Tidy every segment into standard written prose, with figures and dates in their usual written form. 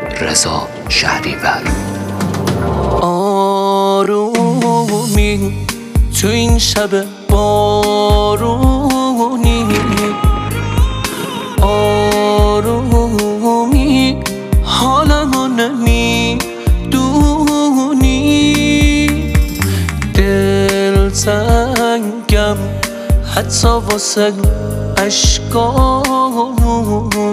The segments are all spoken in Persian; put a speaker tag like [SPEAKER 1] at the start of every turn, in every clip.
[SPEAKER 1] رضا شهریور.
[SPEAKER 2] آرومی تو این شب بارونی، آرومی حالمو نمیدونی، دل تنگم حتی واسه عشقامون،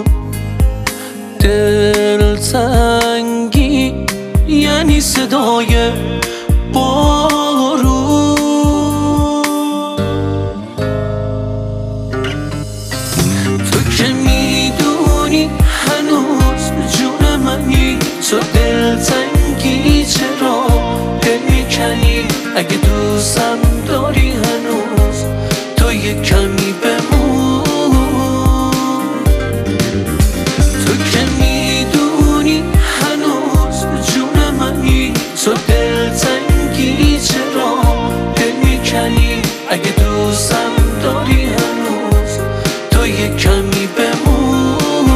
[SPEAKER 2] دل تنگی یعنی صدای بارون. تو که میدونی هنوز جون منی، تو دل تنگی چرا دل میکنی؟ اگه دوستم داری هنوز تو یه کمی بمون. تو که میدونی هنوز جون منی، تو دل تنگی چرا دل میکنی؟ اگه دوستم داری هنوز تو یه کمی بمون.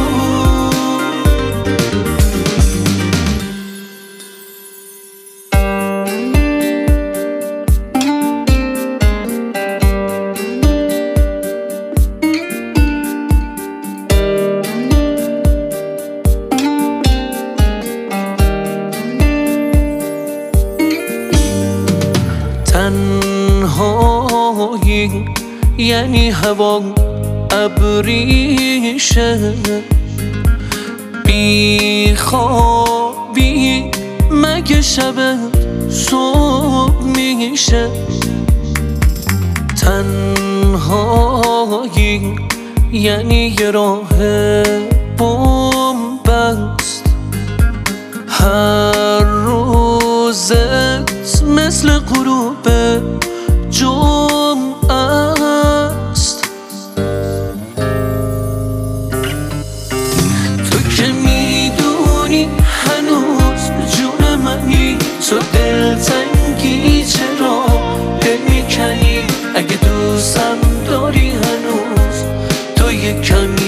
[SPEAKER 2] تنهایی یعنی هوا ابریشه، بی خوابی مگه شب صبح میشه؟ تنهایی یعنی یه راه بومبست، هر روزت مثل غروب جمعه است. تو که میدونی هنوز جون منی، تو دل تنگی چرا دل میکنی؟ اگه دوستم داری هنوز تو یه کمی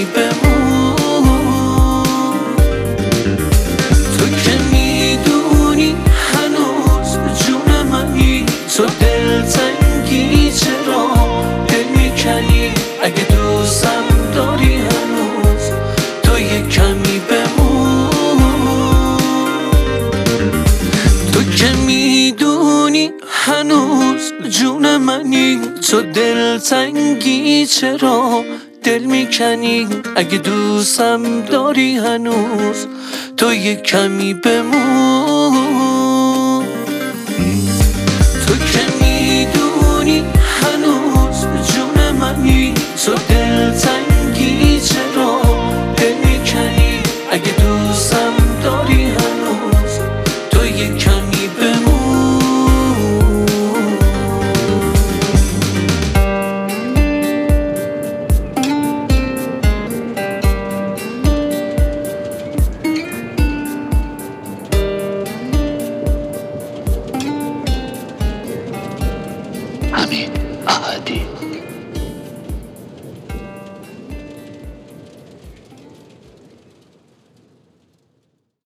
[SPEAKER 2] بمون. تو که میدونی هنوز جون منی، تو دل تنگی چرا دل میکنی؟ اگه دوستم داری هنوز تو یه کمی بمون. تو که میدونی هنوز جون منی، تو دل تنگی چرا دل میکنی؟ اگه دوستم داری هنوز تو یه کمی بمون. تو که میدونی هنوز جون منی، تو دل تنگی چرا دل میکنی؟ اگه دوستم داری